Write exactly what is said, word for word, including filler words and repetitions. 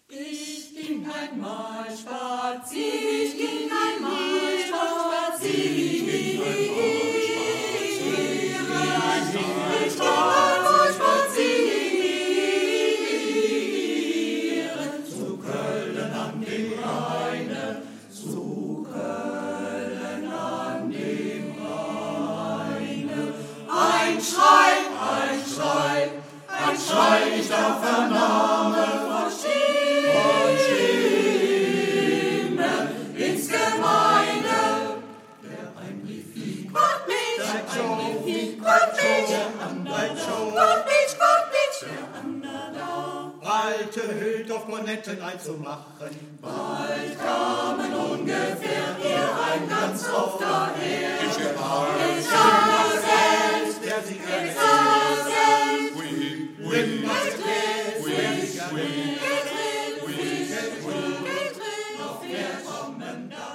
Ich ging einmal spazieren, ich ging einmal spazieren, ich ging einmal spazieren, zu Köln an dem Rheine, zu Köln an dem Rheine. Ein Schrei, ein Schrei, ein Schrei, ich da vernahme von Stimmen ins Gemeine. Der ein Brief fliegt, Gott mich, der ein Brief fliegt, Gott mich, der andere da, Gott mich, Gott mich, der andere da. Alte Hüldorf Monetten einzumachen. Bald kamen ungefähr ihr ein ganz oft daher. Ich war Ich sah selbst, der sie ich gerne sah selbst, Wim, Wim, wim, Gedreht, wim, Gedreht, Gedreht, Gedreht, noch wir kommen da.